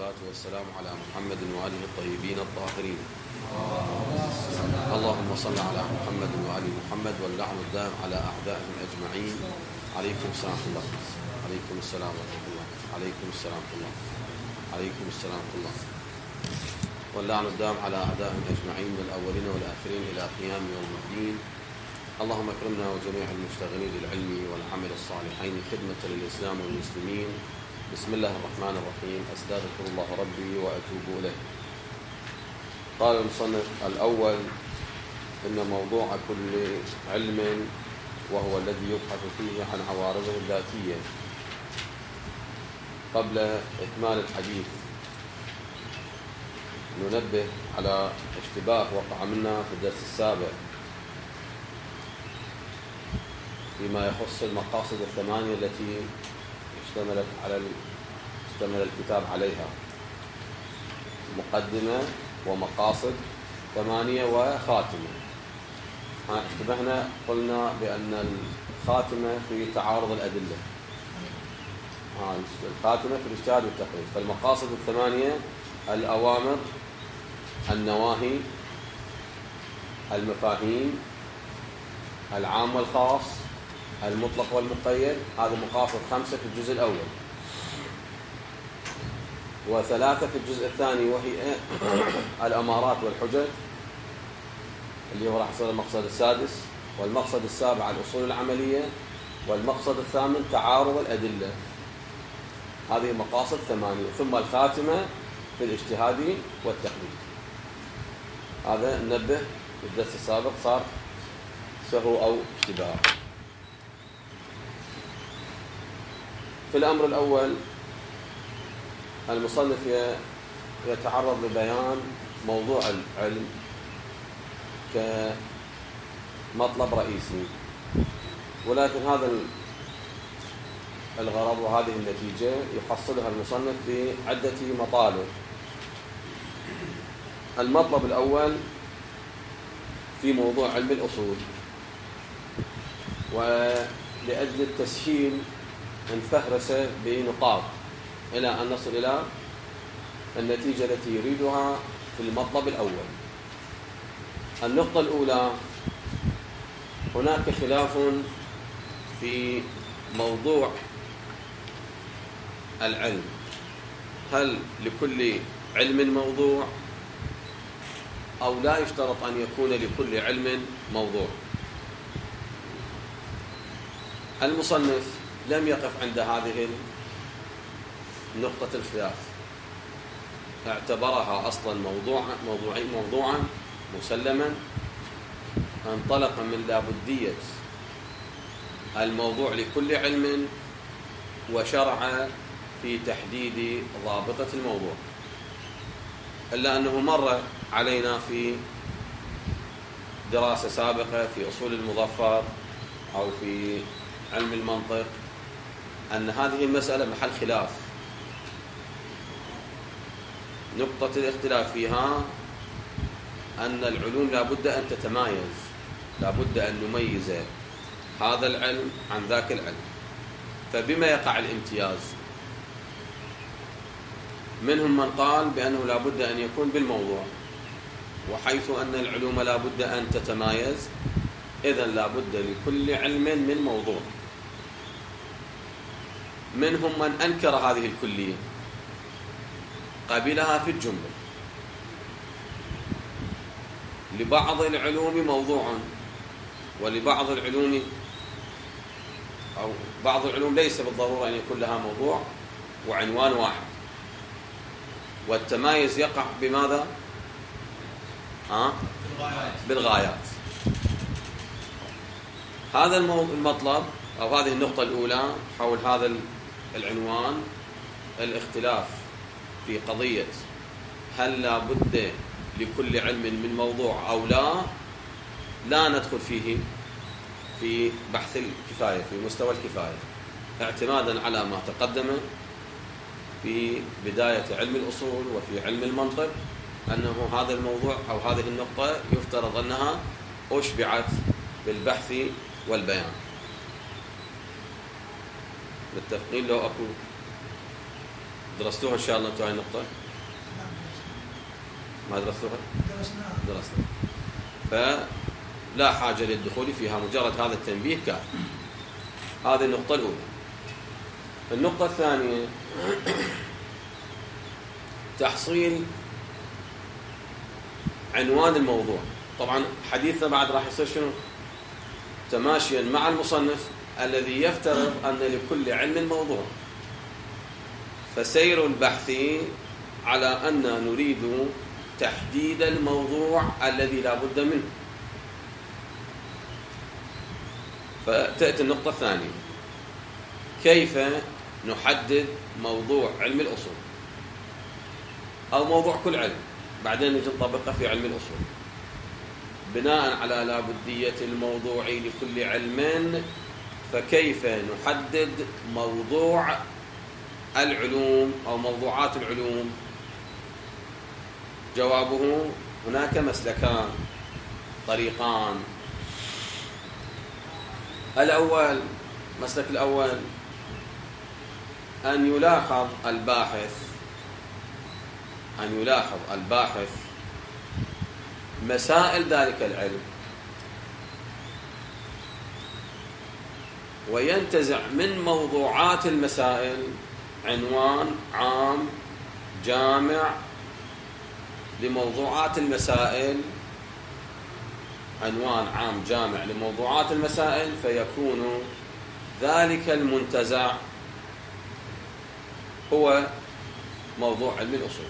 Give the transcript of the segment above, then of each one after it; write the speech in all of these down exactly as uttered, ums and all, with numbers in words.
والصلاة والسلام على محمد وآله الطيبين الطاهرين. اللهم صل على محمد وآل محمد واللعن الدائم على أعدائهم أجمعين. عليكم السلام ورحمة الله. عليكم السلام ورحمة الله. عليكم السلام ورحمة الله. عليكم السلام ورحمة الله. واللعن الدائم على أعدائهم أجمعين من الأولين والآخرين إلى قيام يوم الدين. اللهم اكرمنا وجميع المشتغلين للعلم والعمل الصالحين خدمة للإسلام والمسلمين. بسم الله الرحمن الرحيم. أستغفر الله ربي وأتوب إليه. قال المصنف الأول: إن موضوع كل علم وهو الذي يبحث فيه عن عوارضه الذاتية. قبل إكمال الحديث ننبه على اشتباه وقع منا في الدرس السابق فيما يخص المقاصد الثمانية التي اشتملت على اشتمل الكتاب عليها: مقدمة ومقاصد ثمانية وخاتمة. اشتبهنا قلنا بأن الخاتمة في تعارض الأدلة، الخاتمة في الاجتهاد والتقليد. فالمقاصد الثمانية: الأوامر، النواهي، المفاهيم، العام والخاص، المطلق والمقيد. هذه مقاصد خمسة في الجزء الأول، وثلاثة في الجزء الثاني وهي الأمارات والحجج اللي هو راح يصير المقصد السادس، والمقصد السابع الأصول العملية، والمقصد الثامن تعارض الأدلة. هذه مقاصد ثمانية. ثم الخاتمة في الاجتهاد والتقليد. هذا ننبه في الدرس السابق صار سهو أو اشتباه. في الأمر الأول المصنف يتعرض لبيان موضوع العلم كمطلب رئيسي، ولكن هذا الغرض وهذه النتيجة يحصلها المصنف بعدة مطالب. المطلب الأول في موضوع علم الأصول، ولأجل التسهيل انفهرس بنقاط إلى أن نصل إلى النتيجة التي يريدها في المطلب الأول. النقطة الأولى: هناك خلاف في موضوع العلم. هل لكل علم موضوع أو لا يشترط أن يكون لكل علم موضوع؟ المصنف لم يقف عند هذه نقطة الخلاف، اعتبرها أصلا موضوعا موضوعي موضوعا مسلما، انطلق من لابدية الموضوع لكل علم وشرع في تحديد ضابطة الموضوع. إلا أنه مر علينا في دراسة سابقة في أصول المظفر أو في علم المنطق أن هذه المسألة محل خلاف. نقطة الاختلاف فيها أن العلوم لا بد أن تتمايز، لا بد أن نميز هذا العلم عن ذاك العلم. فبما يقع الامتياز؟ منهم من قال بأنه لا بد أن يكون بالموضوع، وحيث أن العلوم لا بد أن تتمايز إذن لا بد لكل علم من موضوع. منهم من أنكر هذه الكلية، قبلها في الجملة. لبعض العلوم موضوع، ولبعض العلوم أو بعض العلوم ليس بالضرورة أن يكون لها موضوع وعنوان واحد. والتمايز يقع بماذا؟ آه؟ بالغايات. هذا المطلب أو هذه النقطة الأولى حول هذا العنوان: الاختلاف في قضية هل لا بد لكل علم من موضوع أو لا، لا ندخل فيه في بحث الكفاية في مستوى الكفاية، اعتمادا على ما تقدم في بداية علم الأصول وفي علم المنطق أنه هذا الموضوع أو هذه النقطة يفترض أنها أشبعت بالبحث والبيان. متفقين لو أكو درستوها إن شاء الله أنتم هاي النقطة؟ ما درستوها؟ درستوها. فلا حاجة للدخول فيها، مجرد هذا التنبيه كافي. هذه النقطة الأولى. النقطة الثانية تحصيل عنوان الموضوع. طبعا حديثنا بعد راح يصير شنو؟ تماشيا مع المصنف الذي يفترض أن لكل علم موضوع، فسير البحث على أن نريد تحديد الموضوع الذي لا بد منه. فتأتي النقطة الثانية: كيف نحدد موضوع علم الأصول أو موضوع كل علم، بعدين نجي نطبقه في علم الأصول بناء على لابدية الموضوع لكل علم. فكيف نحدد موضوع العلوم أو موضوعات العلوم؟ جوابه: هناك مسلكان، طريقان. الأول، مسلك الأول أن يلاحظ الباحث أن يلاحظ الباحث مسائل ذلك العلم، وينتزع من موضوعات المسائل عنوان عام جامع لموضوعات المسائل عنوان عام جامع لموضوعات المسائل فيكون ذلك المنتزع هو موضوع علم الأصول.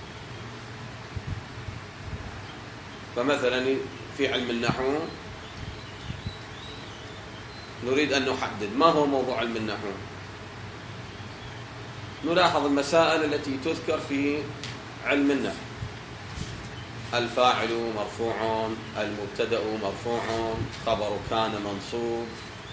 فمثلا في علم النحو نريد أن نحدد ما هو موضوع علم النحو. نلاحظ المسائل التي تذكر في علم النحو: الفاعل مرفوع، المبتدأ مرفوع، خبر كان منصوب،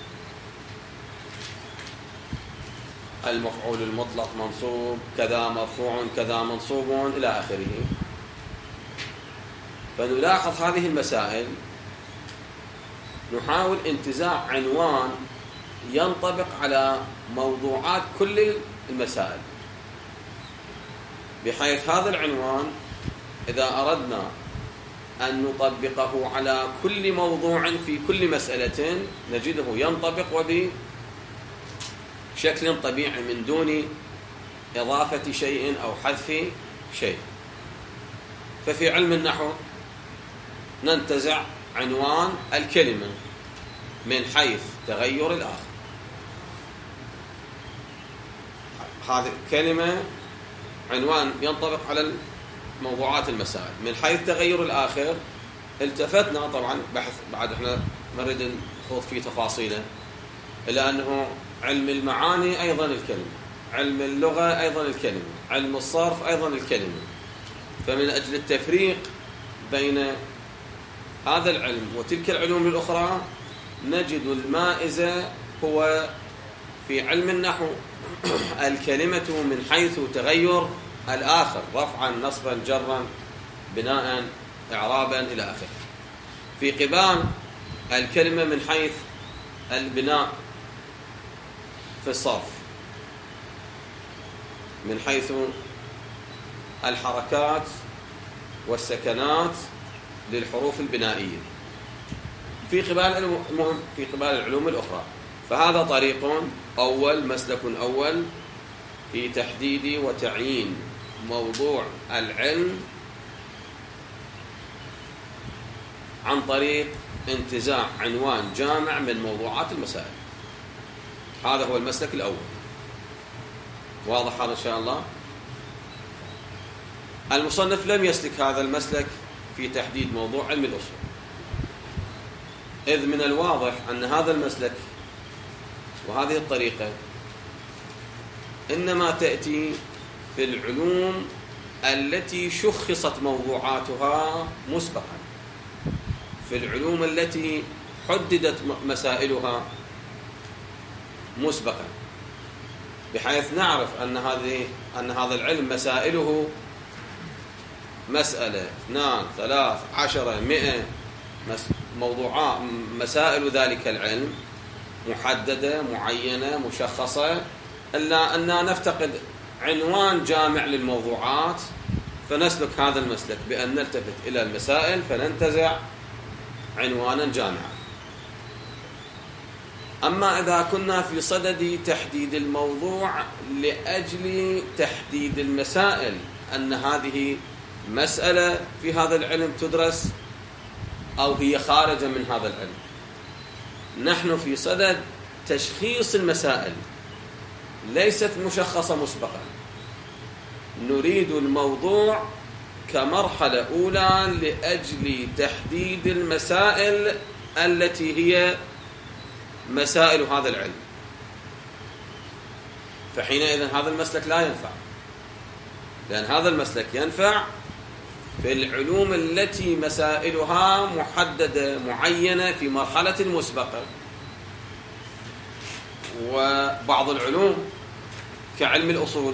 المفعول المطلق منصوب، كذا مرفوع كذا منصوب إلى آخره. فنلاحظ هذه المسائل، نحاول انتزاع عنوان ينطبق على موضوعات كل المسائل، بحيث هذا العنوان إذا أردنا أن نطبقه على كل موضوع في كل مسألة نجده ينطبق وبشكل طبيعي من دون إضافة شيء أو حذف شيء. ففي علم النحو ننتزع عنوان الكلمة من حيث تغير الآخر. هذه الكلمة عنوان ينطبق على موضوعات المسائل. من حيث تغير الآخر التفتنا، طبعا بحث بعد احنا ما نريد نخوض فيه تفاصيله، إلا أنه علم المعاني أيضا الكلمة، علم اللغة أيضا الكلمة، علم الصرف أيضا الكلمة. فمن أجل التفريق بين هذا العلم وتلك العلوم الأخرى نجد المائزة هو في علم النحو الكلمة من حيث تغير الآخر، رفعا نصبا جرا بناء إعرابا إلى آخره. في قبال الكلمة من حيث البناء في الصرف، من حيث الحركات والسكنات للحروف البنائية في قبال المهم في قبال العلوم الأخرى. فهذا طريق أول، مسلك أول في تحديد وتعيين موضوع العلم عن طريق انتزاع عنوان جامع من موضوعات المسائل. هذا هو المسلك الأول. واضح هذا إن شاء الله؟ المصنف لم يسلك هذا المسلك في تحديد موضوع علم الأصول، إذ من الواضح أن هذا المسلك وهذه الطريقة إنما تأتي في العلوم التي شخصت موضوعاتها مسبقا، في العلوم التي حددت مسائلها مسبقا، بحيث نعرف أن هذه أن هذا العلم مسائله مسألة اثنان ثلاث عشرة مئة موضوعات. مسائل ذلك العلم محددة معينة مشخصة، إلا أننا نفتقد عنوان جامع للموضوعات فنسلك هذا المسلك بأن نلتفت إلى المسائل فننتزع عنوانا جامعا. أما إذا كنا في صدد تحديد الموضوع لأجل تحديد المسائل، أن هذه مسألة في هذا العلم تدرس أو هي خارجة من هذا العلم، نحن في صدد تشخيص المسائل ليست مشخصة مسبقا، نريد الموضوع كمرحلة أولى لأجل تحديد المسائل التي هي مسائل هذا العلم، فحينئذ هذا المسلك لا ينفع، لأن هذا المسلك ينفع في العلوم التي مسائلها محددة معينة في مرحلة مسبقة. وبعض العلوم كعلم الأصول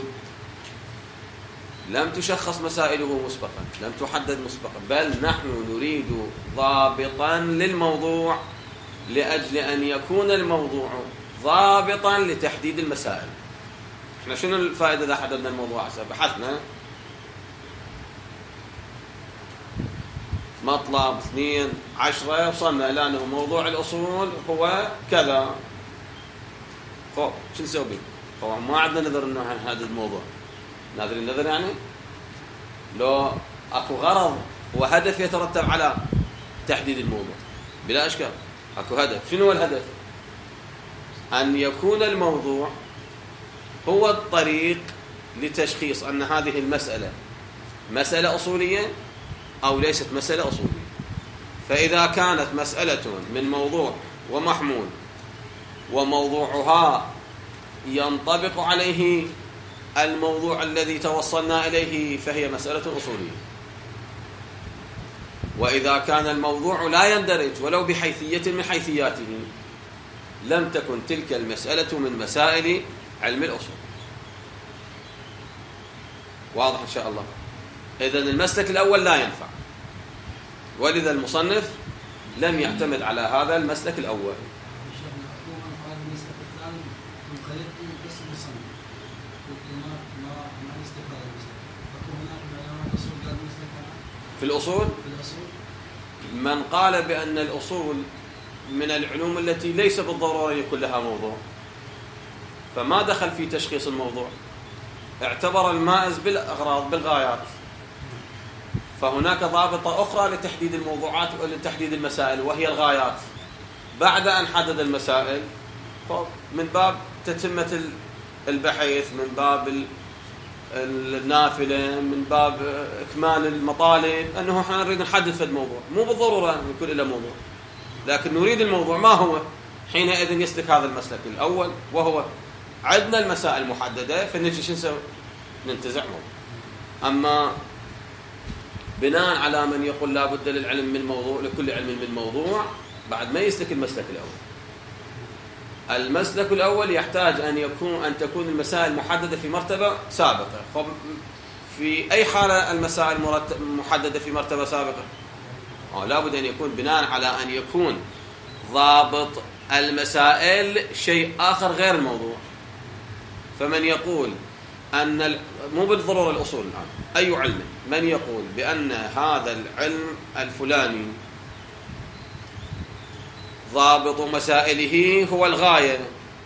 لم تشخص مسائله مسبقا، لم تحدد مسبقا، بل نحن نريد ضابطا للموضوع لأجل أن يكون الموضوع ضابطا لتحديد المسائل. احنا شنو الفائدة إذا حددنا الموضوع؟ بحثنا مطلب اثنين عشرة وصلنا إلى أنه موضوع الأصول هو كذا، خب شو نسوي به؟ طبعا ما عندنا نظر إنه هذا الموضوع، ناظر النظر يعني لو أكو غرض وهدف يترتب على تحديد الموضوع بلا إشكال، أكو هدف. شنو هو الهدف؟ أن يكون الموضوع هو الطريق لتشخيص أن هذه المسألة مسألة أصولية أو ليست مسألة أصولية. فإذا كانت مسألة من موضوع ومحمول وموضوعها ينطبق عليه الموضوع الذي توصلنا إليه فهي مسألة أصولية. وإذا كان الموضوع لا يندرج ولو بحيثية من حيثياته لم تكن تلك المسألة من مسائل علم الأصول. واضح إن شاء الله؟ إذن المسلك الأول لا ينفع، ولذا المصنف لم يعتمد على هذا المسلك الأول. في الأصول من قال بأن الأصول من العلوم التي ليس بالضرورة يكون لها موضوع، فما دخل في تشخيص الموضوع، اعتبر المائز بالأغراض بالغايات. فهناك ضابطة أخرى لتحديد الموضوعات ولتحديد المسائل وهي الغايات. بعد أن حدد المسائل من باب تتمة البحث، من باب النافلة، من باب إكمال المطالب، أنه احنا نريد نحدد في الموضوع، مو بالضرورة أن يكون له موضوع، لكن نريد الموضوع ما هو. حينئذ يسلك هذا المسلك الأول، وهو عندنا المسائل محددة فنجي شو نسوي؟ ننتزع موضوع. أما بناء على من يقول لا بد للعلم من موضوع، لكل علم من موضوع، بعد ما يسلك المسلك الأول. المسلك الأول يحتاج أن يكون أن تكون المسائل محددة في مرتبة سابقة. في أي حالة المسائل محددة في مرتبة سابقة؟ أو لا بد أن يكون بناء على أن يكون ضابط المسائل شيء آخر غير الموضوع. فمن يقول أن مو بالضرورة الأصول الآن، أي علم من يقول بأن هذا العلم الفلاني ضابط مسائله هو الغاية،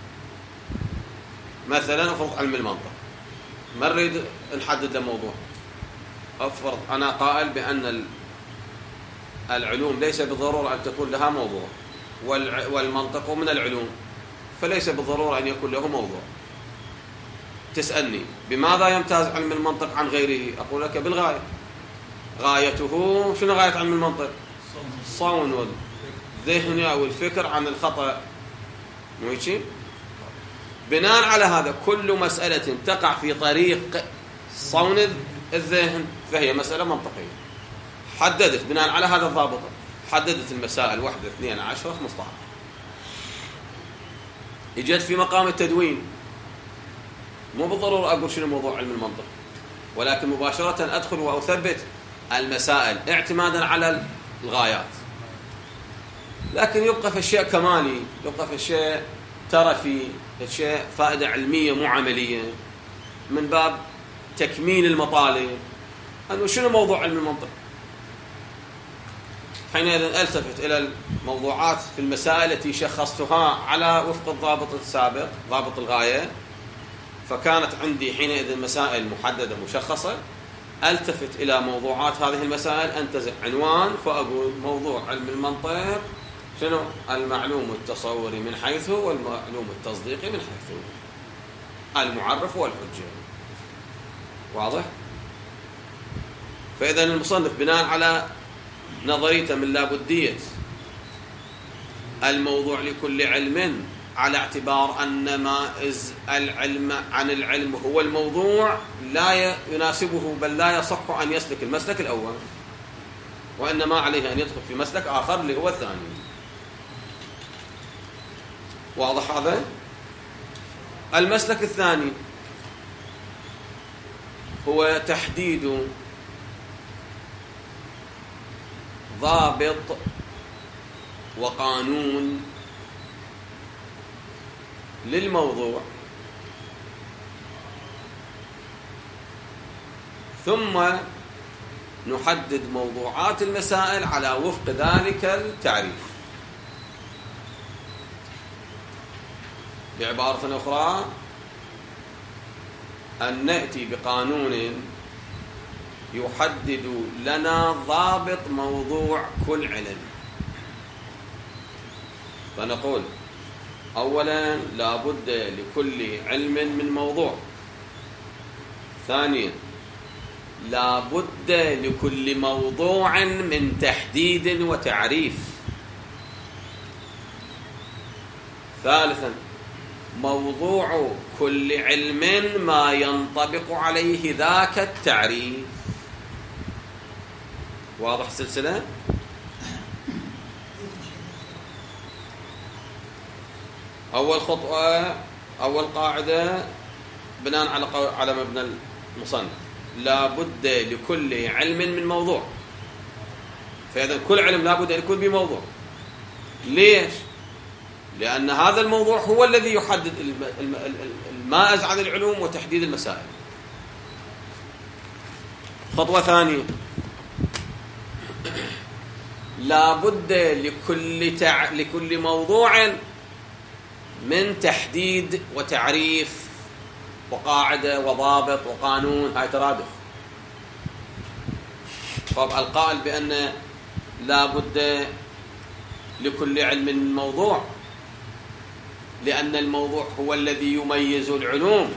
مثلا أفرض علم المنطق، ما نريد نحدد له موضوع. أفرض أنا قائل بأن العلوم ليس بالضرورة أن تكون لها موضوع، والمنطق من العلوم فليس بالضرورة أن يكون له موضوع. تسألني بماذا يمتاز علم المنطق عن غيره؟ أقول لك بالغاية. غايته شنو غاية علم المنطق؟ صون الذهن أو الفكر عن الخطأ، مو هيك؟ بناء على هذا كل مسألة تقع في طريق صون الذهن فهي مسألة منطقية. حددت بناء على هذا الضابط، حددت المسائل واحدة اثنين عشرة خمسة عشر. اجت في مقام التدوين، مو بالضرورة أقول شنو موضوع علم المنطق، ولكن مباشرة أدخل وأثبت المسائل اعتمادا على الغايات. لكن يبقى في الشيء كمالي، يبقى في الشيء ترفي، في الشيء فائدة علمية مو عملية، من باب تكميل المطالب أنه شنو موضوع علم المنطق. حينئذ التفت إلى الموضوعات في المسائل التي شخصتها على وفق الضابط السابق ضابط الغاية، فكانت عندي حينئذ مسائل محددة مشخصة. التفت إلى موضوعات هذه المسائل، أنتزع عنوان فأقول موضوع علم المنطق شنو؟ المعلوم التصوري من حيث والمعلوم التصديقي من حيث، المعرف والحجة. واضح؟ فإذا المصنف بناء على نظريته من لابدية الموضوع لكل علم على اعتبار أن مائز العلم عن العلم هو الموضوع، لا يناسبه بل لا يصح أن يسلك المسلك الأول، وإنما عليه أن يدخل في مسلك آخر اللي هو الثاني. واضح هذا؟ المسلك الثاني هو تحديد ضابط وقانون للموضوع، ثم نحدد موضوعات المسائل على وفق ذلك التعريف. بعبارة أخرى، أن نأتي بقانون يحدد لنا ضابط موضوع كل علم. فنقول أولا لا بد لكل علم من موضوع، ثانيا لا بد لكل موضوع من تحديد وتعريف، ثالثا موضوع كل علم ما ينطبق عليه ذاك التعريف. واضح السلسلة؟ أول خطوة أول قاعدة بناء على على مبنى المصنف، لا بد لكل علم من موضوع. فإذا كل علم لا بد أن يكون بموضوع. ليش؟ لأن هذا الموضوع هو الذي يحدد المائز عن العلوم وتحديد المسائل. خطوة ثانية، لا بد لكل تع... لكل موضوع من تحديد وتعريف وقاعدة وضابط وقانون. هاي ترادف. طب القائل بأن لا بد لكل علم من موضوع لأن الموضوع هو الذي يميز العلوم،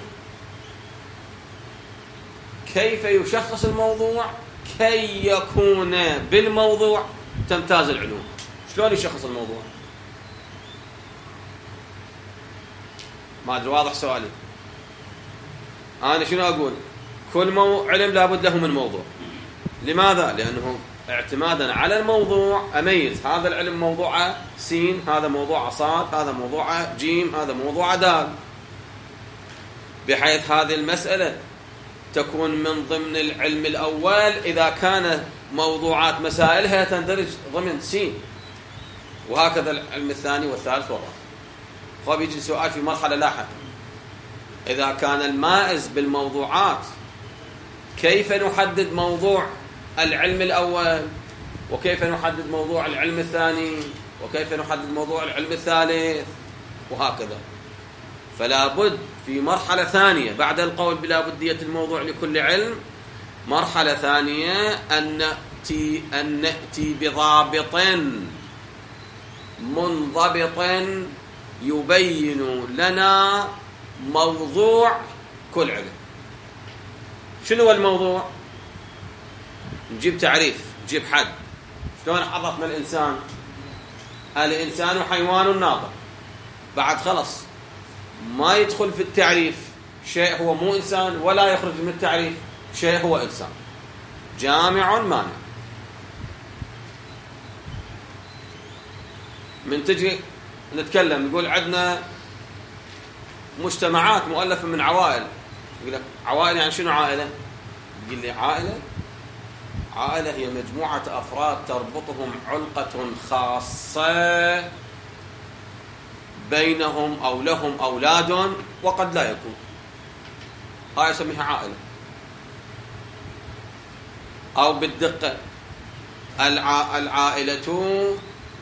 كيف يشخص الموضوع كي يكون بالموضوع تمتاز العلوم؟ شلون يشخص الموضوع؟ ما أدري واضح سؤالي؟ أنا شنو أقول؟ كل مو... علم لابد له من موضوع. لماذا؟ لأنه اعتمادا على الموضوع أميز هذا العلم موضوعه سين، هذا موضوعه صاد، هذا موضوعه جيم، هذا موضوعه دال، بحيث هذه المسألة تكون من ضمن العلم الأول إذا كان موضوعات مسائلها تندرج ضمن سين، وهكذا العلم الثاني والثالث والرابع. فبيجي سؤال في مرحلة لاحقة، إذا كان المائز بالموضوعات كيف نحدد موضوع العلم الأول، وكيف نحدد موضوع العلم الثاني، وكيف نحدد موضوع العلم الثالث، وهكذا. فلا بد في مرحلة ثانية بعد القول بلا بدية الموضوع لكل علم، مرحلة ثانية أن نأتي, أن نأتي بضابط منضبط يبين لنا موضوع كل علم. شنو هو الموضوع؟ نجيب تعريف، نجيب حد. شلون عرفنا الإنسان؟ الإنسان حيوان ناطق. بعد خلص ما يدخل في التعريف شيء هو مو إنسان، ولا يخرج من التعريف شيء هو إنسان. جامع مانع. من تجي نتكلم نقول عندنا مجتمعات مؤلفة من عوائل، يقول لك عوائل يعني شنو عائلة؟ يقول لي عائلة عائلة هي مجموعة أفراد تربطهم علقة خاصة بينهم أو لهم أولاد وقد لا يكون. هاي أسميها عائلة. أو بالدقة الع... العائلة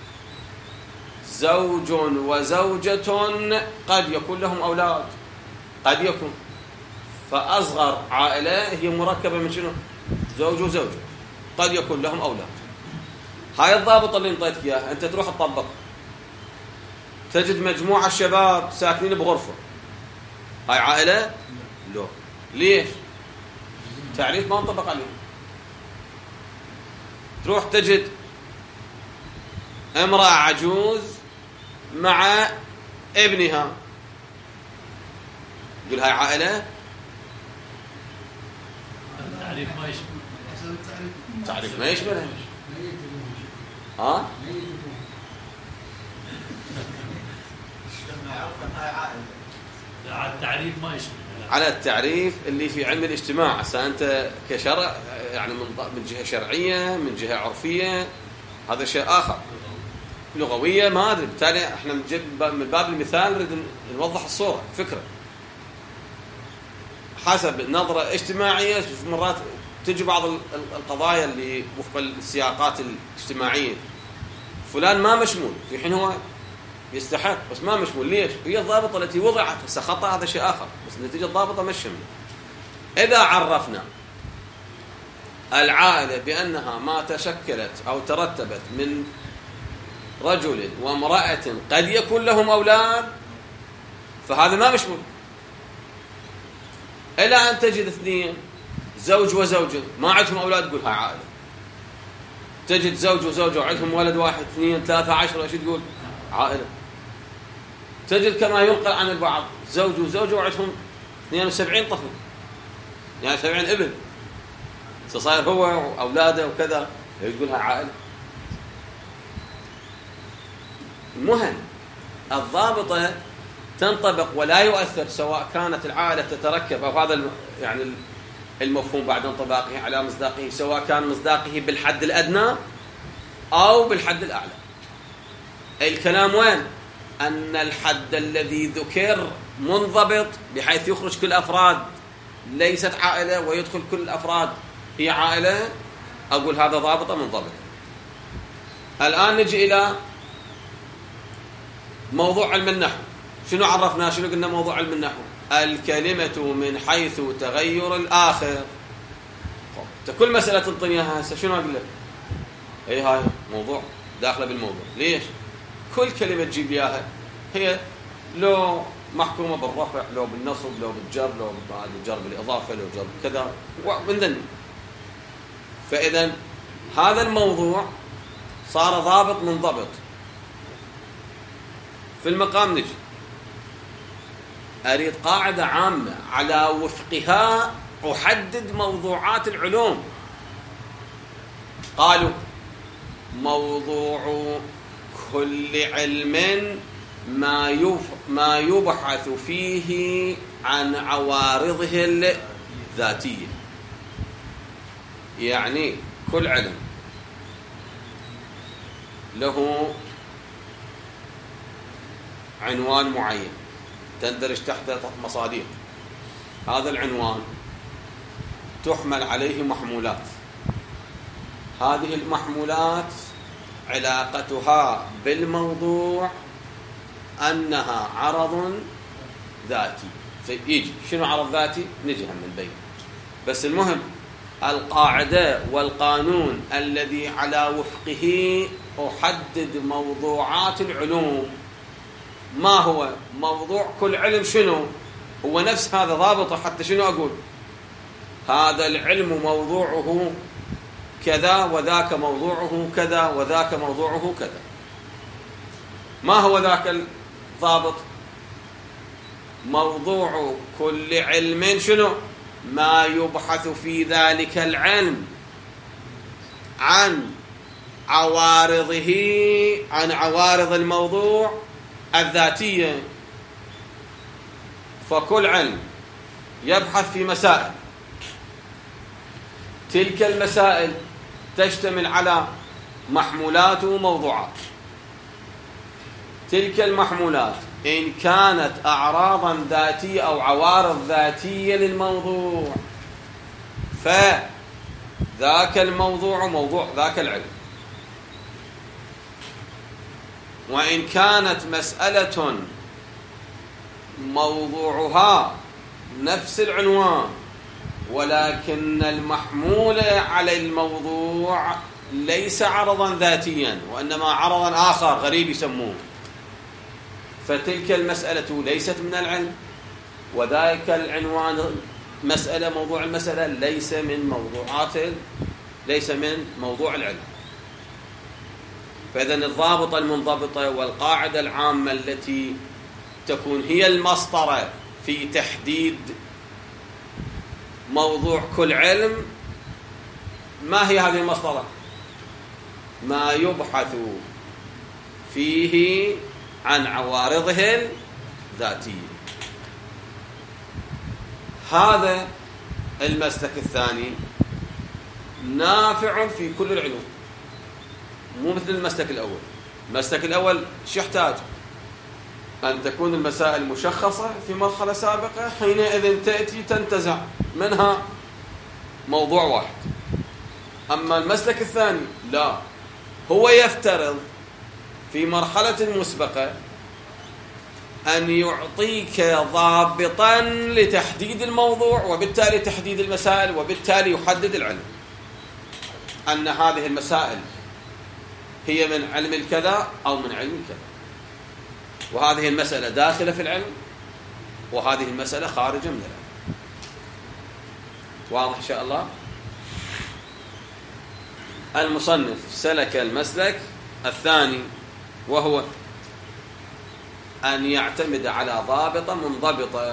زوج وزوجة قد يكون لهم أولاد، قد يكون، فأصغر عائلة هي مركبة من شنو؟ زوج وزوجة، قد يكون لهم أولاد. هاي الضابط اللي انطيتك إياه، أنت تروح تطبق تجد مجموعة شباب ساكنين بغرفة، هاي عائلة؟ لا. ليش؟ تعريف ما انطبق عليه. تروح تجد امرأة عجوز مع ابنها، يقول هاي عائلة؟ التعريف ما يشمل. تعريف ما يشملها. ها؟ على التعريف ما يشمل. على التعريف اللي في علم الاجتماع. هسه أنت كشرع يعني من جهة شرعية، من جهة عرفية، هذا شيء آخر. لغوية ما أدري، بالتالي احنا من باب المثال نريد نوضح الصورة، فكرة حسب نظرة اجتماعية. مرات تجي بعض القضايا اللي وفق السياقات الاجتماعية فلان ما مشمول، في حين هو يستحق بس ما مشمول. ليش؟ هي الضابطة التي وضعت، هسه خطأ هذا شيء آخر، بس النتيجة الضابطة مش شمل. إذا عرفنا العائلة بأنها ما تشكلت أو ترتبت من رجل وامرأة قد يكون لهم أولاد، فهذا ما مشمول. إلى أن تجد اثنين زوج وزوجة ما عندهم أولاد تقول هاي عائلة. تجد زوج وزوجة وعندهم ولد واحد اثنين ثلاثة عشرة، ايش تقول؟ عائلة. تجد كما ينقل عن البعض زوج وزوجة وعندهم اثنين وسبعين طفل، يعني سبعين ابن، صاير هو وأولاده وكذا، يقول هاي عائلة. المهم الضابطة تنطبق ولا يؤثر سواء كانت العائلة تتركب، أو هذا يعني المفهوم بعد انطباقه على مصداقه، سواء كان مصداقه بالحد الأدنى أو بالحد الأعلى. الكلام وين؟ أن الحد الذي ذكر منضبط بحيث يخرج كل أفراد ليست عائلة ويدخل كل الأفراد هي عائلة، أقول هذا ضابطة منضبط. الآن نجي إلى موضوع علم النحو. شنو عرفنا؟ شنو قلنا موضوع علم النحو؟ الكلمة من حيث تغير الآخر. كل مسألة تنطيني اياها هسه شنو اقول لك؟ اي هاي موضوع داخله بالموضوع. ليش؟ كل كلمة تجيب اياها هي لو محكومة بالرفع، لو بالنصب، لو بالجر، لو بالجر بالإضافة، لو جر كذا من ذني. فإذا هذا الموضوع صار ضابط منضبط. في المقام نجي أريد قاعدة عامة على وفقها أحدد موضوعات العلوم. قالوا موضوع كل علم ما ما يبحث فيه عن عوارضه الذاتية. يعني كل علم له عنوان معين تندرج تحت مصادر. هذا العنوان تحمل عليه محمولات. هذه المحمولات علاقتها بالموضوع أنها عرض ذاتي. يجي شنو عرض ذاتي؟ نجي هم البين. بس المهم القاعدة والقانون الذي على وفقه أحدد موضوعات العلوم. ما هو موضوع كل علم؟ شنو هو؟ نفس هذا ضابطه. حتى شنو أقول؟ هذا العلم موضوعه كذا وذاك موضوعه كذا وذاك موضوعه كذا. ما هو ذاك الضابط؟ موضوع كل علم شنو؟ ما يبحث في ذلك العلم عن عوارضه، عن عوارض الموضوع الذاتية. فكل علم يبحث في مسائل، تلك المسائل تشتمل على محمولات وموضوعات. تلك المحمولات إن كانت أعراضا ذاتية أو عوارض ذاتية للموضوع فذاك الموضوع موضوع ذاك العلم. وإن كانت مسألة موضوعها نفس العنوان ولكن المحمول على الموضوع ليس عرضا ذاتيا وإنما عرضا آخر غريب يسموه، فتلك المسألة ليست من العلم، وذلك العنوان مسألة موضوع المسألة ليس من موضوعات ليس من موضوع العلم. فإذا الضابطة المنضبطة والقاعدة العامة التي تكون هي المسطرة في تحديد موضوع كل علم، ما هي هذه المسطرة؟ ما يبحث فيه عن عوارضه الذاتية. هذا المسلك الثاني نافع في كل العلوم، مو مثل المسلك الأول. المسلك الأول شو يحتاج؟ أن تكون المسائل مشخصة في مرحلة سابقة، حينئذ تأتي تنتزع منها موضوع واحد. أما المسلك الثاني لا، هو يفترض في مرحلة مسبقة أن يعطيك ضابطا لتحديد الموضوع وبالتالي تحديد المسائل، وبالتالي يحدد العلم أن هذه المسائل هي من علم الكذا أو من علم الكذا، وهذه المسألة داخلة في العلم وهذه المسألة خارجة من العلم. واضح إن شاء الله؟ المصنف سلك المسلك الثاني وهو أن يعتمد على ضابطة منضبطة.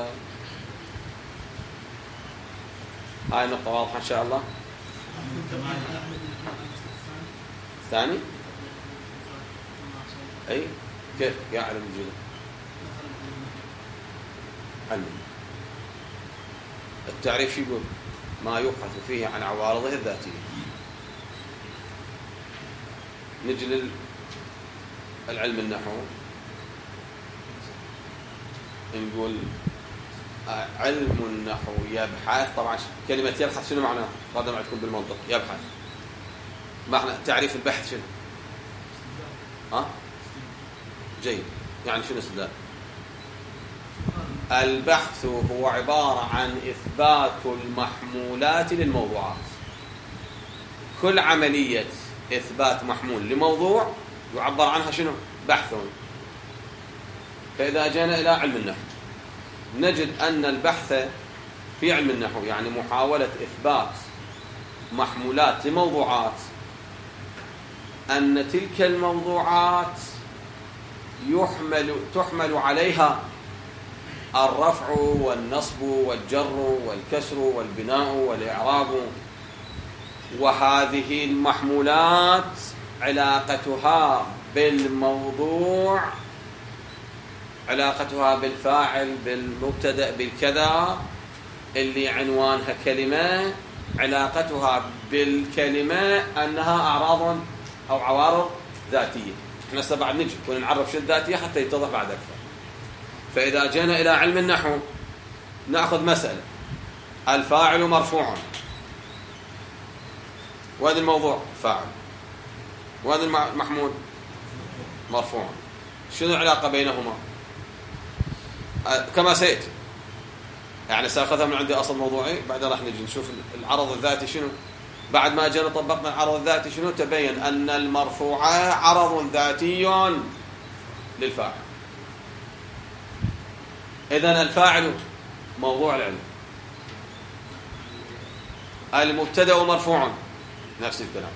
هاي النقطة واضحة إن شاء الله؟ الثاني أي كيف يعلم الجنة علم التعريف شو يقول؟ ما يبحث فيه عن عوارضه الذاتية. نجي للعلم النحو نقول علم النحو يبحث. طبعا كلمة يبحث شنو معناها؟ قدم عندكم بالمنطق. يبحث معنى تعريف البحث شنو؟ ها؟ جيد. يعني شنو استدلال؟ البحث هو عبارة عن إثبات المحمولات للموضوعات. كل عملية إثبات محمول لموضوع يعبر عنها شنو؟ بحث. فإذا جاءنا إلى علم النحو نجد أن البحث في علم النحو يعني محاولة إثبات محمولات لموضوعات، أن تلك الموضوعات يحمل تحمل عليها الرفع والنصب والجر والكسر والبناء والإعراب، وهذه المحمولات علاقتها بالموضوع علاقتها بالفاعل بالمبتدأ بالكذا اللي عنوانها كلمة، علاقتها بالكلمة أنها أعراض أو عوارض ذاتية. احنا هسه بعد نجي كنا نعرف شو الذاتية حتى يتضح بعد أكثر. فإذا جينا إلى علم النحو نأخذ مسألة الفاعل مرفوع، وهذا الموضوع فاعل، وهذا المحمول مرفوع. شنو العلاقة بينهما؟ كما سيأتي يعني سأخذها من عندي أصل موضوعي، بعدين راح نجي نشوف العرض الذاتي شنو. بعد ما جينا طبقنا العرض الذاتي شنو تبين أن المرفوع عرض ذاتي للفاعل. إذن الفاعل موضوع العلم، المبتدأ مرفوع نفس الكلام،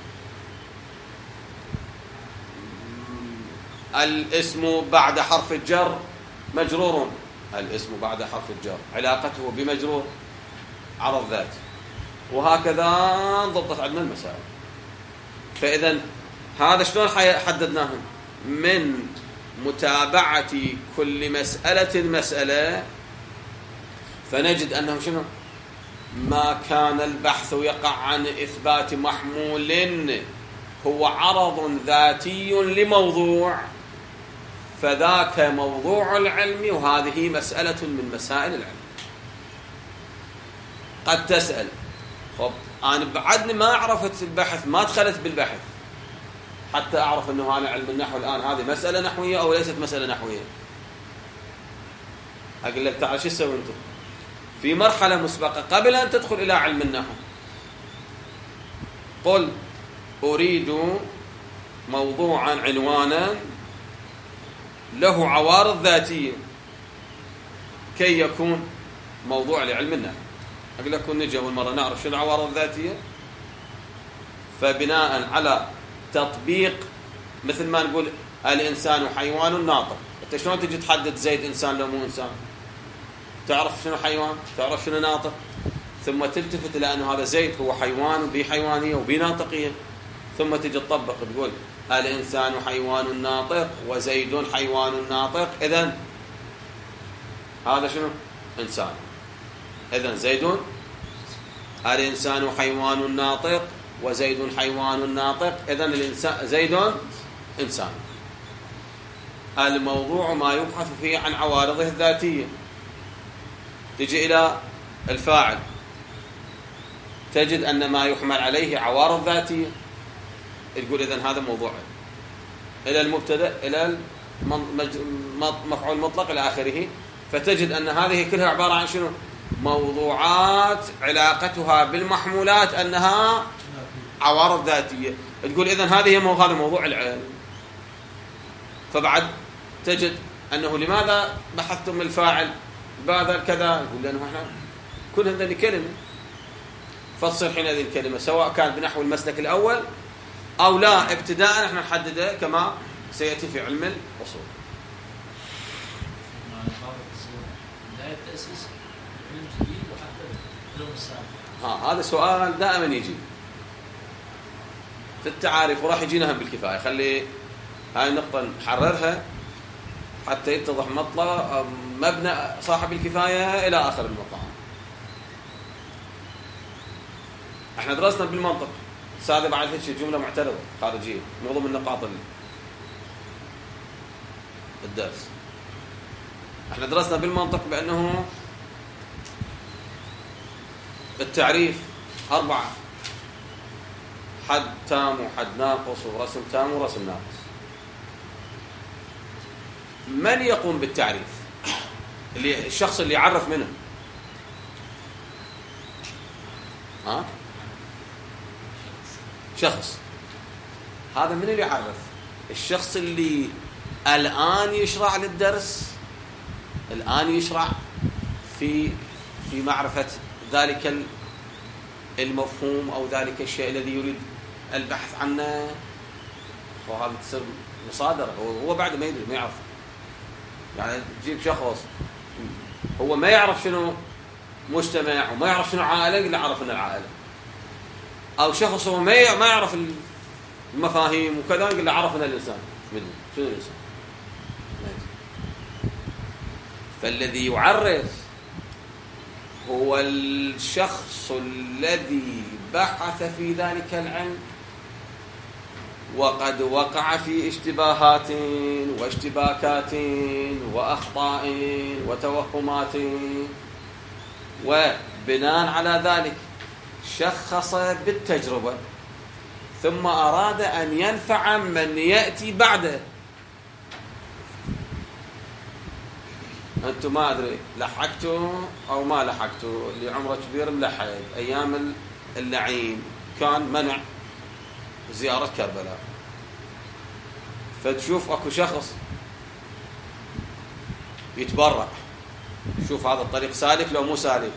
الاسم بعد حرف الجر مجرور، الاسم بعد حرف الجر علاقته بمجرور عرض ذاتي، وهكذا ضبطت عندنا المسائل. فإذا هذا شلون حددناه؟ من متابعة كل مسألة مسألة، فنجد أنه شنو؟ ما كان البحث يقع عن إثبات محمول هو عرض ذاتي لموضوع، فذاك موضوع العلم، وهذه مسألة من مسائل العلم. قد تسأل خب أنا بعدني ما عرفت البحث، ما دخلت بالبحث حتى أعرف أنه أنا علم النحو الآن هذه مسألة نحوية أو ليست مسألة نحوية. أقول لك تعال شو تسوي أنت في مرحلة مسبقة قبل أن تدخل إلى علم النحو؟ قل أريد موضوعا عنوانا له عوارض ذاتية كي يكون موضوع لعلم النحو. أقول لك نجي أول مرة نعرف شو العوارض الذاتية، فبناء على تطبيق مثل ما نقول الإنسان حيوان ناطق. أنت شلون تجي تحدد زيد إنسان لو مو إنسان؟ تعرف شنو حيوان، تعرف شنو ناطق، ثم تلتفت إلى أنه هذا زيد هو حيوان وبي حيوانية وبي ناطقية، ثم تجي تطبق تقول الإنسان حيوان ناطق وزيد حيوان ناطق، إذن هذا شنو؟ إنسان. إذن زيد الإنسان حيوان ناطق وزيد حيوان ناطق، إذن الإنسان زيد إنسان. الموضوع ما يبحث فيه عن عوارضه الذاتية. تجي إلى الفاعل تجد أن ما يحمل عليه عوارض ذاتية، تقول إذن هذا موضوع. إلى المبتدأ إلى المفعول المطلق إلى آخره، فتجد أن هذه كلها عبارة عن شنو؟ موضوعات علاقتها بالمحمولات أنها عوارض ذاتية. تقول إذن هذه هذا موضوع العلم. فبعد تجد أنه لماذا بحثتم الفاعل بعد كذا؟ يقول لأنه احنا كل هذه كلمة، فتصير حين هذه الكلمة سواء كان بنحو المسلك الأول أو لا ابتداء احنا نحدده كما سيأتي في علم الأصول. بداية تأسيس علم جديد وحتى العلوم السابقة. ها هذا سؤال دائما يجي في التعاريف وراح يجينا هم بالكفاية. خلي هاي النقطة نحررها حتى يتضح مطلع مبنى صاحب الكفاية إلى آخر المقام. احنا درسنا بالمنطق سادة بعد هيك جملة معترضة خارجية موضوع من نقاط الدرس. احنا درسنا بالمنطق بأنه التعريف أربعة: حد تام وحد ناقص ورسم تام ورسم ناقص. من يقوم بالتعريف؟ اللي الشخص اللي يعرف منه. ها؟ شخص. هذا من اللي يعرف؟ الشخص اللي الآن يشرع للدرس، الآن يشرع في في معرفة ذلك المفهوم أو ذلك الشيء الذي يريد البحث عنه. وهذا تصير مصادرة، هو بعد ما يدري ما يعرف. يعني تجيب شخص هو ما يعرف شنو مجتمع وما يعرف شنو عائلة، إلا عرف إنه العائلة. أو شخص هو ما ما يعرف المفاهيم وكذا، إلا عرف إنه الإنسان. شنو الإنسان؟ فالذي يعرف هو الشخص الذي بحث في ذلك العلم وقد وقع في اشتباهات واشتباكات وأخطاء وتوهمات، وبناء على ذلك شخص بالتجربة ثم أراد أن ينفع من يأتي بعده. أنتم ما أدري لحقتوا أو ما لحقتوا، اللي عمره كبير ملحق أيام اللعين كان منع زيارة كربلاء، فتشوف أكو شخص يتبرع، شوف هذا الطريق سالك لو مو سالك.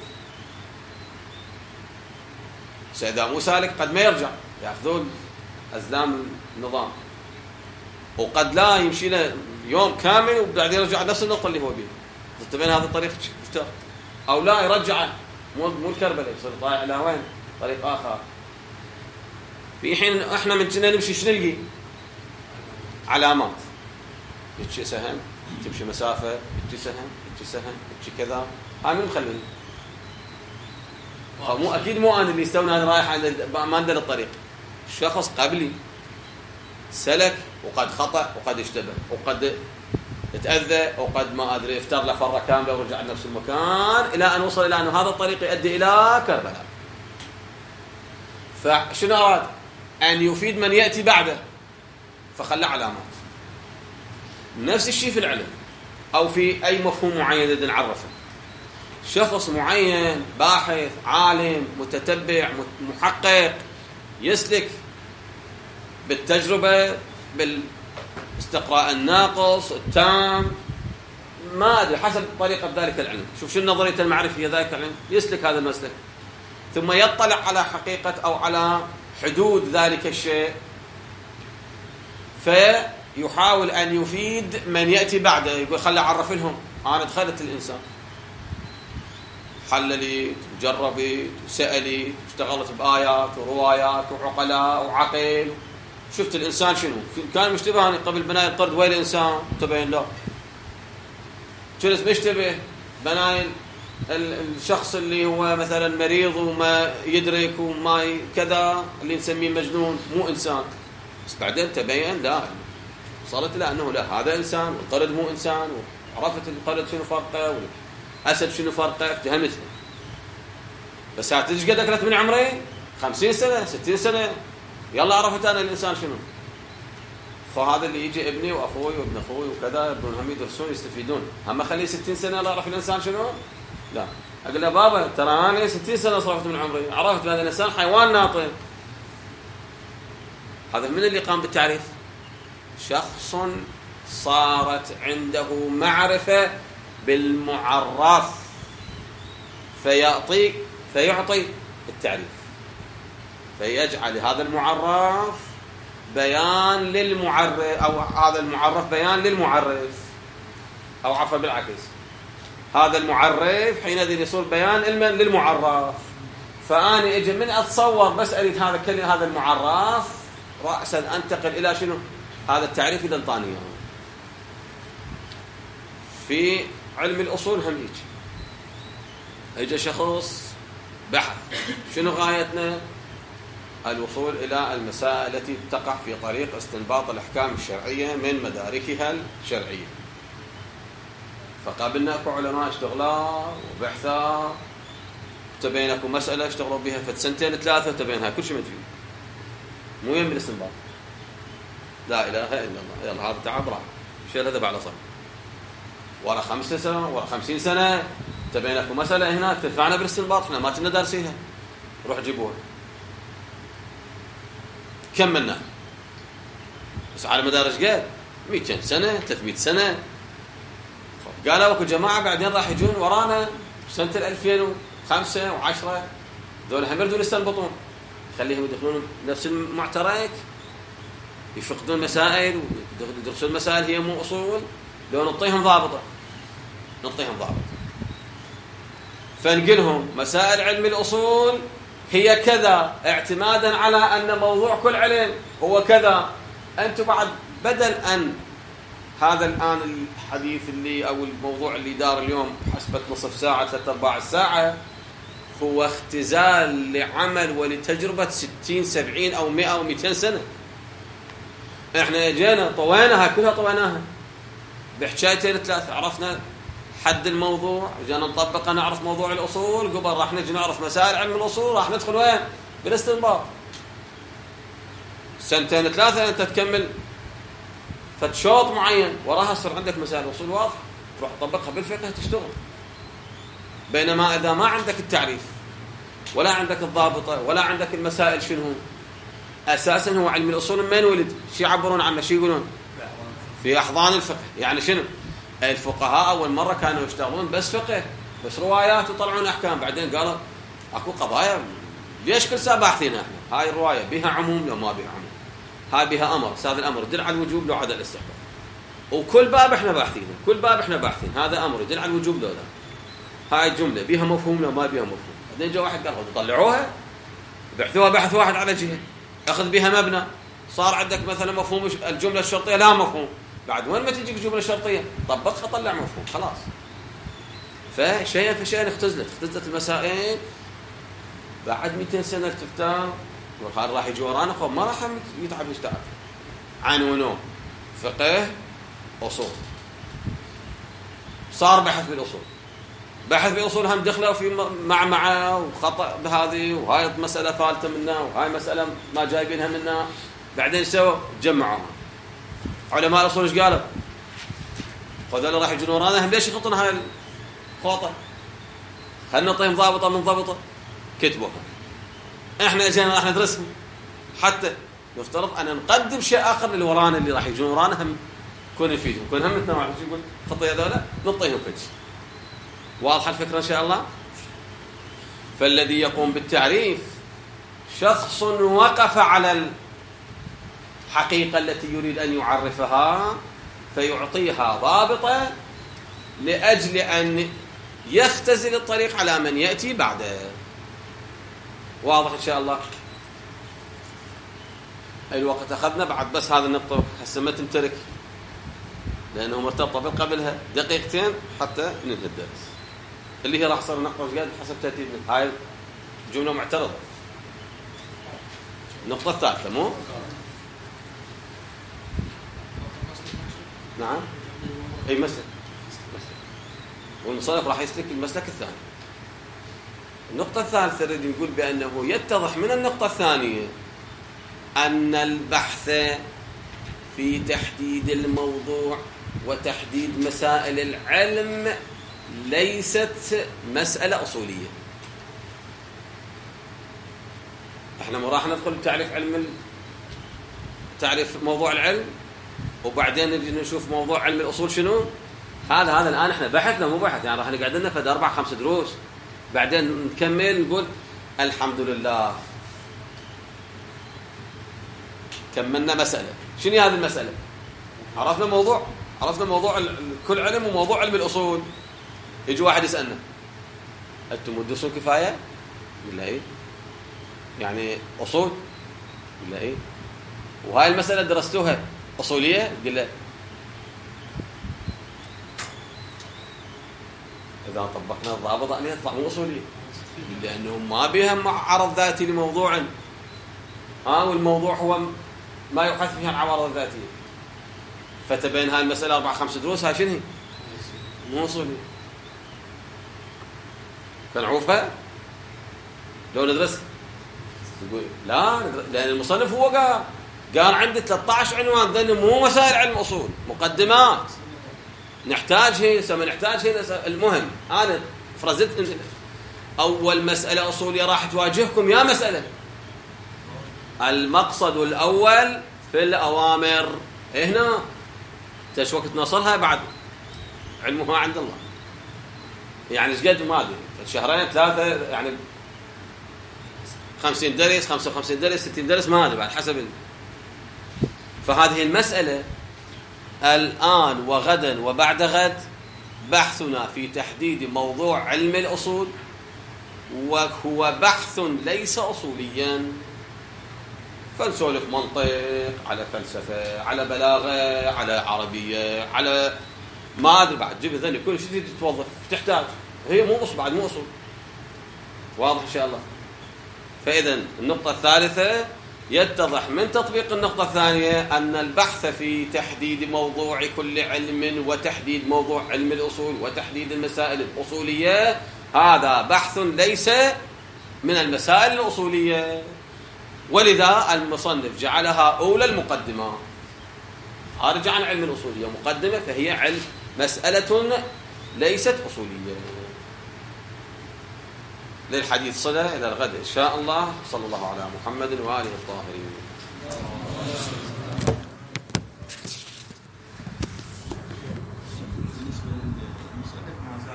إذا مو سالك قد ما يرجع، يأخذون أزلام النظام، وقد لا يمشي له يوم كامل وبعدين يرجع نفس النقطة اللي هو بيه. تبين هذا الطريق مفتر، أو لا يرجعه مو مو الكربلاء، يصير طايح إلى وين؟ طريق آخر. في حين احنا من كنا نمشي شنو نلقي؟ علامات، تمشي سهم، تمشي مسافة، تمشي سهم، تمشي سهم، تمشي كذا. هاي من مخليني؟ مو أكيد مو أنا اللي استونا أنا رايح عند ما عندنا الطريق. شخص قبلي سلك وقد خطأ وقد اشتبه وقد تأذى وقد ما أدري افتر له فرة كاملة ورجع لنفس المكان إلى أن وصل إلى أن هذا الطريق يؤدي إلى كربلاء. فشنو أراد؟ أن يفيد من يأتي بعده فخلى علامات. نفس الشيء في العلم أو في أي مفهوم معين بدنا نعرفه. شخص معين باحث عالم متتبع محقق يسلك بالتجربة بالاستقراء الناقص التام ما أدري حسب طريقة ذلك العلم. شوف شو النظرية المعرفية ذلك العلم يسلك هذا المسلك ثم يطلع على حقيقة أو على حدود ذلك الشيء فيحاول أن يفيد من يأتي بعده. يقول خلي أعرف لهم أنا دخلت الإنسان حللي وجربي وسألي اشتغلت بآيات وروايات وعقلاء وعقل شفت الإنسان شنو كان مشتبه قبل بناء القرد وين الإنسان تبين له كنت مشتبه بناء الشخص اللي هو مثلا مريض وما يدرك وما كذا اللي نسميه مجنون مو إنسان بس بعدين تبين لا وصلت إلى أنه لا هذا إنسان والقرد مو إنسان وعرفت القرد شنو فرقه والأسد شنو فرقه افتهمته. بس هاتج قد أكلت من عمري خمسين سنة ستين سنة يلا عرفت أنا الإنسان شنو. فهذا اللي يجي ابني وأخوي وابن أخوي وكذا يبدون هم يدرسون يستفيدون هم أخليه ستين سنة لا أعرف الإنسان شنو لا أقول له بابا ترى أنا ستين سنة صرفت من عمري عرفت بهذا الإنسان حيوان ناطق. هذا من اللي قام بالتعريف شخص صارت عنده معرفة بالمعرف فيعطي فيعطي التعريف فيجعل هذا المعرف بيان للمعرف أو هذا المعرف بيان للمعرف أو عفوا بالعكس هذا المعرف حينئذ يصير بيان للمعرف. فأنا أجي من أتصور بس أريد هذا كل هذا المعرف رأسا أنتقل إلى شنو هذا التعريف إلى الطانية. في علم الأصول هم يجي يجي شخص بحث شنو غايتنا الوصول إلى المسائل التي تقع في طريق استنباط الأحكام الشرعية من مداركها الشرعية. فقابلنا أكو علماء اشتغلوا وبحثوا تبين أكو مسألة اشتغلوا بها في سنتين ثلاثة تبينها كل شيء مدفين مو يم بالاستنباط لا إله إلا الله يلا هذا تعب راح شيل هذا بعد صار ورا خمسة سنة ورا خمسين سنة تبين أكو مسألة هناك تدفعنا بالاستنباط احنا ما كنا دارسيها روح جيبوها كملنا بس على مدار ايش قال مئتين سنة ثلاثمئة سنة. قالوا اكو جماعة بعدين راح يجون ورانا سنة ألفين وخمسة وعشرة دول هم يردون يستنبطون خليهم يدخلون نفس المعترك يفقدون مسائل ويدرسون مسائل هي مو أصول لو نعطيهم ضابطة نعطيهم ضابطة فنقلهم مسائل علم الأصول هي كذا اعتمادا على أن موضوع كل علم هو كذا. أنتم بعد بدل أن هذا الآن الحديث اللي أو الموضوع اللي دار اليوم حسبت نصف ساعة ثلاثة أرباع ساعة هو اختزال لعمل ولتجربة ستين سبعين أو مئة أو مئتين سنة. إحنا جينا طويناها كلها طويناها بحكايتين ثلاثة عرفنا حد الموضوع جينا نطبقه نعرف موضوع الأصول قبل راح نجي نعرف مسائل علم الأصول راح ندخل وين بالاستنباط. سنتين ثلاثة أنت تكمل فتشوط معين وراها يصير عندك مسائل أصول واضحة تروح تطبقها بالفقه تشتغل. بينما إذا ما عندك التعريف ولا عندك الضابطة ولا عندك المسائل شنو أساسا هو علم الأصول من ولد شي يعبرون عنه شي يقولون في أحضان الفقه. يعني شنو الفقهاء أول مرة كانوا يشتغلون بس فقه بس روايات وطلعون أحكام بعدين قالوا أكو قضايا ليش كل ساعة باحثين احنا هاي الرواية بها عموم لو ما بها عموم هاي بها أمر هذا الأمر يدل على الوجوب لو عدا الاستحباب وكل باب احنا باحثين كل باب احنا باحثين هذا أمر يدل على الوجوب لو ذا هاي الجملة بها مفهوم لو ما بها مفهوم. بعدين جاء واحد قال طلعوها بحثوها بحث واحد على جهة أخذ بها مبنى صار عندك مثلا مفهوم الجملة الشرطية لا مفهوم بعد وين ما تجيك الجملة الشرطية طبقها طلع مفهوم خلاص. فشيئا فشيئا اختزلت اختزلت المسائل بعد مئتين سنة التفتان وهذا راح يجي ورانا خب ما راح يتعب يشتغل عنونه فقه أصول صار بحث بالأصول. بحث بالأصول هم دخلوا في معمعة وخطأ بهذه، وهاي مسألة ثالثة منها، وهاي مسألة ما جايبينها منها. بعدين سووا جمعوها. علماء الأصول ايش قالوا؟ هذول راح يجون ورانا، هم ليش يخطون هاي الخوطة؟ خلنا نعطيهم ضابطة منضبطة. كتبوها. احنا اجينا راح ندرسهم حتى يفترض ان نقدم شيء اخر للي ورانا، اللي راح يجون ورانا هم يكون يفيدهم، يكون هم مثل ما يقول خطي هذول نعطيهم فج. واضحه الفكره ان شاء الله. فالذي يقوم بالتعريف شخص وقف على الحقيقه التي يريد ان يعرفها فيعطيها ضابطه لاجل ان يختزل الطريق على من ياتي بعده. واضح ان شاء الله. الوقت اخذنا بعد بس هذا النقطه هسه ما تمتلك لانه مرتبطه بالقبلها دقيقتين حتى ننهي الدرس، اللي هي راح تصير النقطه وش قد حسب ترتيب هاي جمله معترضه. النقطه الثالثه مو نعم اي مسلك، والمصنف راح يسلك المسلك الثاني. النقطة الثالثة الذي يقول بأنه يتضح من النقطة الثانية أن البحث في تحديد الموضوع وتحديد مسائل العلم ليست مسألة أصولية. احنا ما راح ندخل تعريف علم ال... تعريف موضوع العلم وبعدين نجي نشوف موضوع علم الأصول شنو. هذا هذا الآن احنا بحثنا مو بحث، يعني راح نقعد لنا فد أربع خمس دروس بعدين نكمل نقول الحمد لله كملنا مسألة. شنو هذه المسألة؟ عرفنا موضوع، عرفنا موضوع كل علم وموضوع علم الأصول. يجي واحد يسألنا أنتم تدرسون كفاية؟ ولا إيه؟ يعني أصول؟ ولا إيه؟ وهاي المسألة درستوها أصولية؟ قل له إذا طبقنا الضابط أن يطلع مو أصولية، لأنه ما بها عرض ذاتي لموضوع ها والموضوع هو ما يحث فيها العوارض الذاتية. فتبين هاي المسألة أربع خمس دروس هاي شنو؟ مو أصولية. فنعوفها لو ندرس يقول لا ندرس. لأن المصنف هو قال قال عندي ثلاثة عشر عنوان ذن مو مسائل علم أصول، مقدمات نحتاج هي سما نحتاج هنا. المهم أنا فرزت أول مسألة أصولية راح تواجهكم يا مسألة المقصد الأول في الأوامر. هنا تش وقت نوصلها بعد علمها عند الله، يعني ايش قد ما ادري شهرين ثلاثة يعني خمسين درس خمسة وخمسين درس ستين درس ما ادري بعد حسب ال... فهذه المسألة الآن وغدا وبعد غد بحثنا في تحديد موضوع علم الأصول، وهو بحث ليس أصوليا. فنسولف منطق على فلسفة على بلاغة على عربية على ما أدري بعد جيب ذني كل شيء تتوظف تحتاج، هي مو أصول بعد مو أصول. واضح إن شاء الله. فإذا النقطة الثالثة يتضح من تطبيق النقطة الثانية أن البحث في تحديد موضوع كل علم وتحديد موضوع علم الأصول وتحديد المسائل الأصولية هذا بحث ليس من المسائل الأصولية، ولذا المصنف جعلها أولى المقدمة. خارج عن علم الأصولية مقدمة، فهي علم مسألة ليست أصولية. للحديث صلة إلى الغد إن شاء الله. صلى الله على محمد وآله الطاهرين.